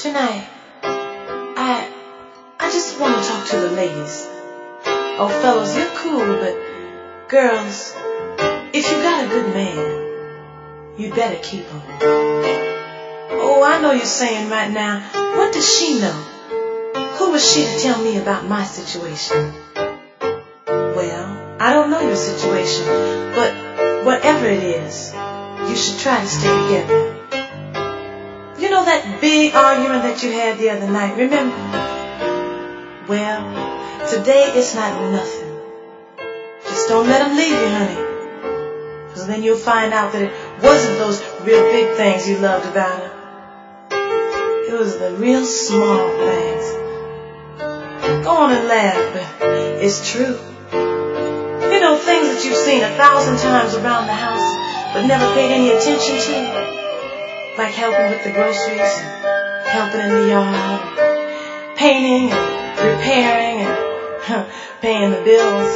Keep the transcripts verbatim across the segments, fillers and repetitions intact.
Tonight, I I just want to talk to the ladies. Oh, fellas, you're cool, but girls, if you got a good man, you better keep him. Oh, I know you're saying right now, what does she know? Who was she to tell me about my situation? Well, I don't know your situation, but whatever it is, you should try to stay together. You know that big argument that you had the other night, remember? Well, today it's not nothing. Just don't let him leave you, honey. Because then you'll find out that it wasn't those real big things you loved about him. It was the real small things. Go on and laugh, but it's true. You know, things that you've seen a thousand times around the house, but never paid any attention to. Like helping with the groceries, and helping in the yard, and painting, and repairing, and huh, paying the bills.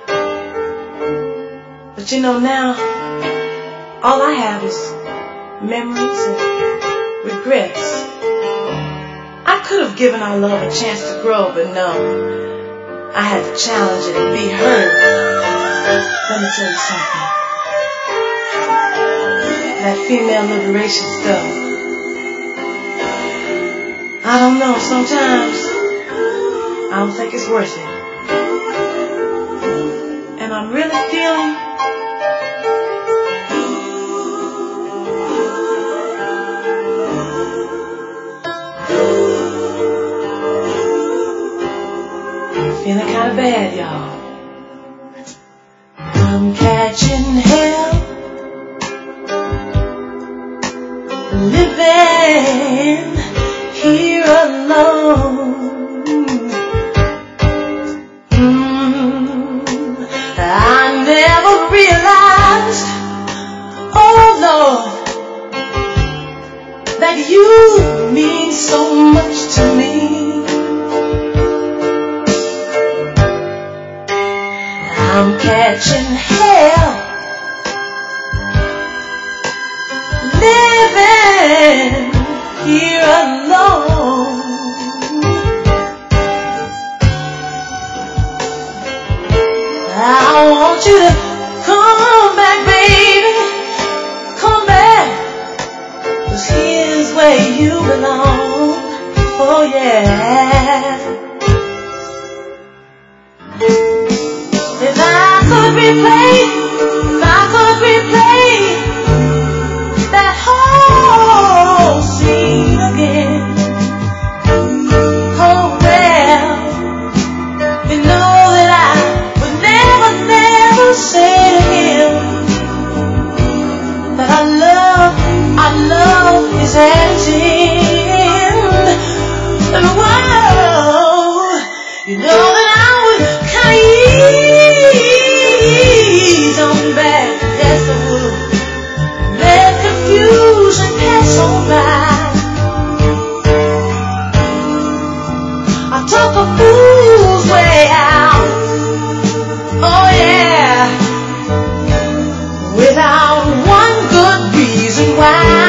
But you know now, all I have is memories and regrets. I could have given our love a chance to grow, but no. I had to challenge it and be heard. Let me tell you something. That female liberation stuff. I don't know, sometimes I don't think it's worth it. And I'm really feeling feeling kind of bad, y'all. I'm catching hell, living here alone. Mm, I never realized, oh Lord, that you mean so much to me. I'm catching hell, living here alone. I want you to come back, baby, come back, 'cause here's where you belong. Oh yeah. If I could replay, if I could replay that whole scene again, oh well, you know that I would never, never say to him that I love, I love his attitude. And whoa, you know that I would kind of ease on back, yes I would. Let confusion pass on by. I took a fool's way out, oh yeah, without one good reason why.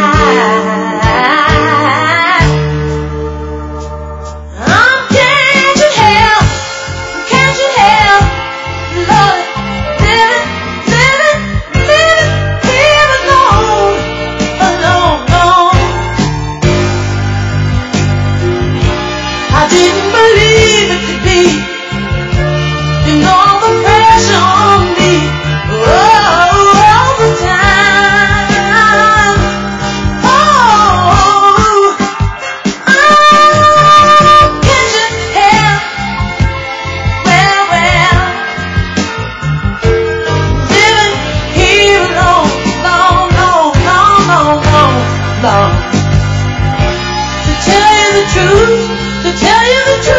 I'm catching hell, catching hell, Lord, living, living, living here alone, alone, alone. I didn't believe it could be, you know, all the pressure on me, oh, all the time. Oh, I'm catching hell, well, well, living here alone, long, long, long, long, long, long. To tell you the truth, to tell you the truth.